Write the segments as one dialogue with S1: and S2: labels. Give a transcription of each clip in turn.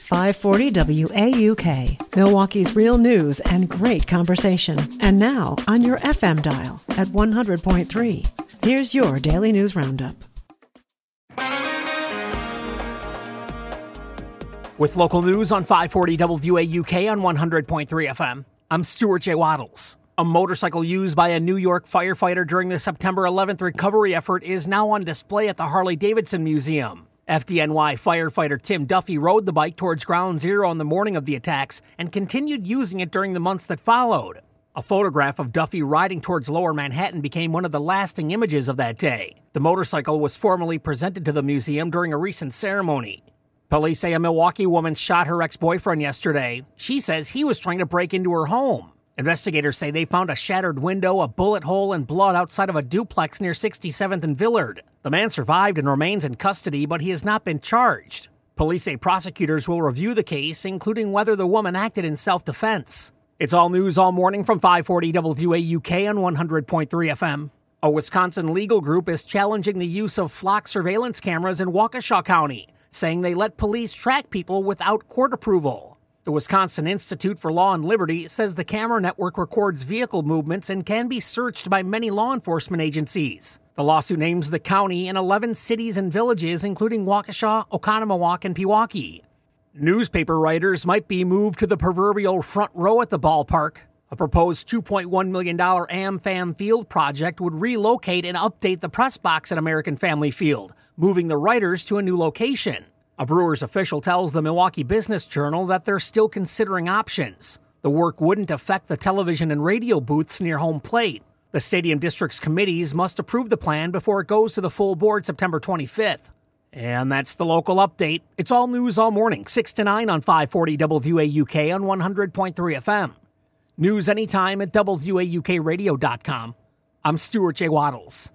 S1: 540 WAUK, Milwaukee's real news and great conversation. And now on your FM dial at 100.3. Here's your Daily News Roundup.
S2: With local news on 540 WAUK on 100.3 FM, I'm Stuart J. Waddles. A motorcycle used by a New York firefighter during the September 11th recovery effort is now on display at the Harley-Davidson Museum. FDNY firefighter Tim Duffy rode the bike towards Ground Zero on the morning of the attacks and continued using it during the months that followed. A photograph of Duffy riding towards Lower Manhattan became one of the lasting images of that day. The motorcycle was formally presented to the museum during a recent ceremony. Police say a Milwaukee woman shot her ex-boyfriend yesterday. She says he was trying to break into her home. Investigators say they found a shattered window, a bullet hole, and blood outside of a duplex near 67th and Villard. The man survived and remains in custody, but he has not been charged. Police say prosecutors will review the case, including whether the woman acted in self-defense. It's all news all morning from 540 WAUK on 100.3 FM. A Wisconsin legal group is challenging the use of flock surveillance cameras in Waukesha County, saying they let police track people without court approval. The Wisconsin Institute for Law and Liberty says the camera network records vehicle movements and can be searched by many law enforcement agencies. The lawsuit names the county in 11 cities and villages, including Waukesha, Oconomowoc, and Pewaukee. Newspaper writers might be moved to the proverbial front row at the ballpark. A proposed $2.1 million AmFam Field project would relocate and update the press box at American Family Field, moving the writers to a new location. A Brewers official tells the Milwaukee Business Journal that they're still considering options. The work wouldn't affect the television and radio booths near home plate. The Stadium District's committees must approve the plan before it goes to the full board September 25th. And that's the local update. It's all news all morning, 6 to 9 on 540 WAUK on 100.3 FM. News anytime at WAUKradio.com. I'm Stuart J. Waddles.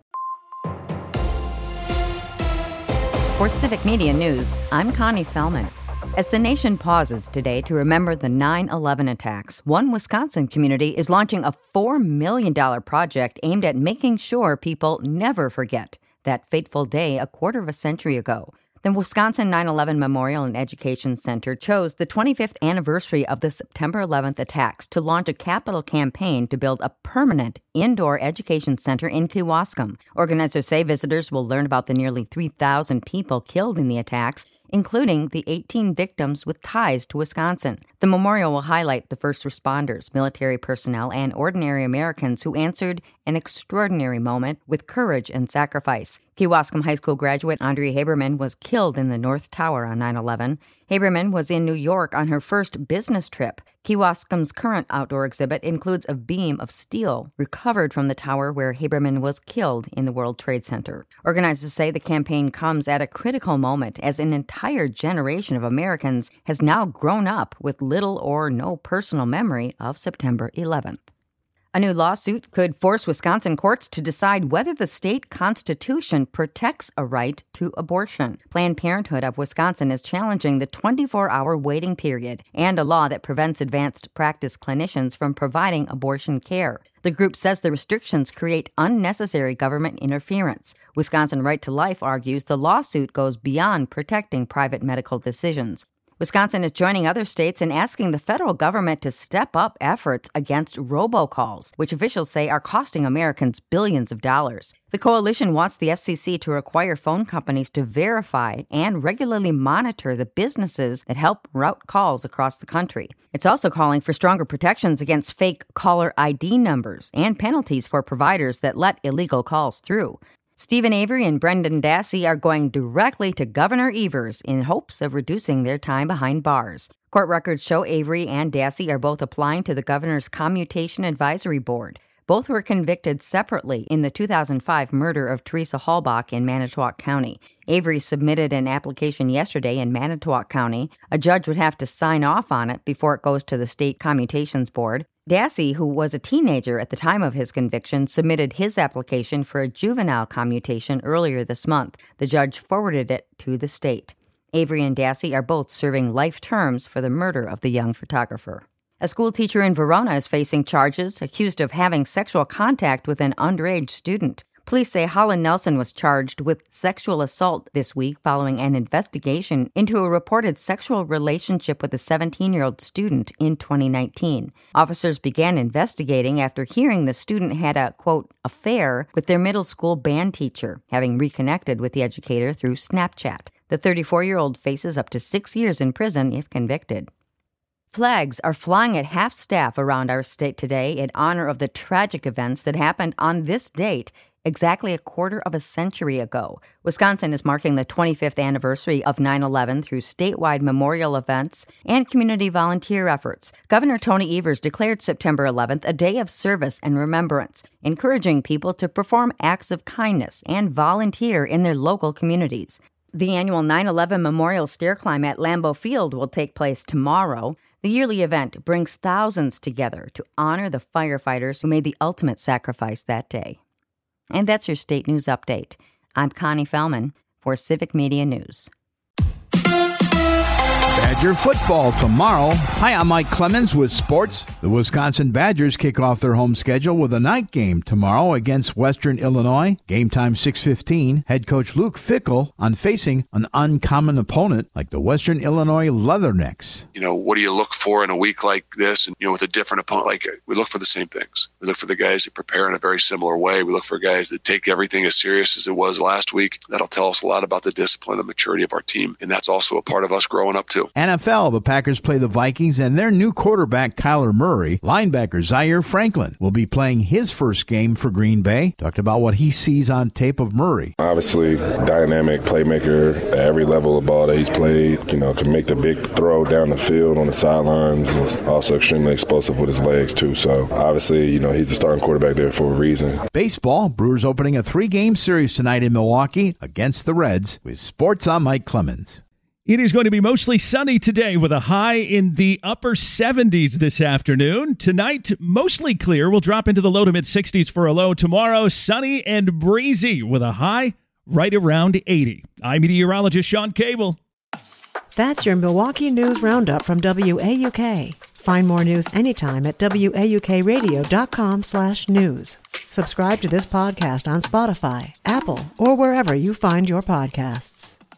S3: For Civic Media News, I'm Connie Fellman. As the nation pauses today to remember the 9/11 attacks, one Wisconsin community is launching a $4 million project aimed at making sure people never forget that fateful day a quarter of a century ago. The Wisconsin 9/11 Memorial and Education Center chose the 25th anniversary of the September 11th attacks to launch a capital campaign to build a permanent indoor education center in Kewaskum. Organizers say visitors will learn about the nearly 3,000 people killed in the attacks, including the 18 victims with ties to Wisconsin. The memorial will highlight the first responders, military personnel, and ordinary Americans who answered an extraordinary moment with courage and sacrifice. Kewaskum High School graduate Andrea Haberman was killed in the North Tower on 9/11. Haberman was in New York on her first business trip. Kewaskum's current outdoor exhibit includes a beam of steel recovered from the tower where Haberman was killed in the World Trade Center. Organizers say the campaign comes at a critical moment as an entire generation of Americans has now grown up with little or no personal memory of September 11th. A new lawsuit could force Wisconsin courts to decide whether the state constitution protects a right to abortion. Planned Parenthood of Wisconsin is challenging the 24-hour waiting period and a law that prevents advanced practice clinicians from providing abortion care. The group says the restrictions create unnecessary government interference. Wisconsin Right to Life argues the lawsuit goes beyond protecting private medical decisions. Wisconsin is joining other states in asking the federal government to step up efforts against robocalls, which officials say are costing Americans billions of dollars. The coalition wants the FCC to require phone companies to verify and regularly monitor the businesses that help route calls across the country. It's also calling for stronger protections against fake caller ID numbers and penalties for providers that let illegal calls through. Stephen Avery and Brendan Dassey are going directly to Governor Evers in hopes of reducing their time behind bars. Court records show Avery and Dassey are both applying to the governor's Commutation Advisory Board. Both were convicted separately in the 2005 murder of Teresa Halbach in Manitowoc County. Avery submitted an application yesterday in Manitowoc County. A judge would have to sign off on it before it goes to the State Commutations Board. Dassey, who was a teenager at the time of his conviction, submitted his application for a juvenile commutation earlier this month. The judge forwarded it to the state. Avery and Dassey are both serving life terms for the murder of the young photographer. A school teacher in Verona is facing charges accused of having sexual contact with an underage student. Police say Holland Nelson was charged with sexual assault this week following an investigation into a reported sexual relationship with a 17-year-old student in 2019. Officers began investigating after hearing the student had a, quote, affair with their middle school band teacher, having reconnected with the educator through Snapchat. The 34-year-old faces up to 6 years in prison if convicted. Flags are flying at half-staff around our state today in honor of the tragic events that happened on this date exactly a quarter of a century ago. Wisconsin is marking the 25th anniversary of 9/11 through statewide memorial events and community volunteer efforts. Governor Tony Evers declared September 11th a day of service and remembrance, encouraging people to perform acts of kindness and volunteer in their local communities. The annual 9/11 Memorial Stair Climb at Lambeau Field will take place tomorrow. The yearly event brings thousands together to honor the firefighters who made the ultimate sacrifice that day. And that's your state news update. I'm Connie Fellman for Civic Media News.
S4: Badger football tomorrow. Hi, I'm Mike Clemens with sports. The Wisconsin Badgers kick off their home schedule with a night game tomorrow against Western Illinois. Game time 6:15. Head coach Luke Fickell on facing an uncommon opponent like the Western Illinois Leathernecks.
S5: What do you look for in a week like this? And, with a different opponent, like we look for the same things. We look for the guys that prepare in a very similar way. We look for guys that take everything as serious as it was last week. That'll tell us a lot about the discipline and maturity of our team. And that's also a part of us growing up too.
S4: NFL, the Packers play the Vikings, and their new quarterback, Kyler Murray, linebacker Zaire Franklin, will be playing his first game for Green Bay. Talked about what he sees on tape of Murray.
S6: Obviously, dynamic playmaker at every level of ball that he's played. Can make the big throw down the field on the sidelines. He's also extremely explosive with his legs, too. So, obviously, he's the starting quarterback there for a reason.
S4: Baseball, Brewers opening a 3-game series tonight in Milwaukee against the Reds. With sports, I'm Mike Clemens.
S7: It is going to be mostly sunny today with a high in the upper 70s this afternoon. Tonight, mostly clear. We'll drop into the low to mid-60s for a low. Tomorrow, sunny and breezy with a high right around 80. I'm meteorologist Sean Cable.
S1: That's your Milwaukee News Roundup from WAUK. Find more news anytime at WAUKradio.com/news. Subscribe to this podcast on Spotify, Apple, or wherever you find your podcasts.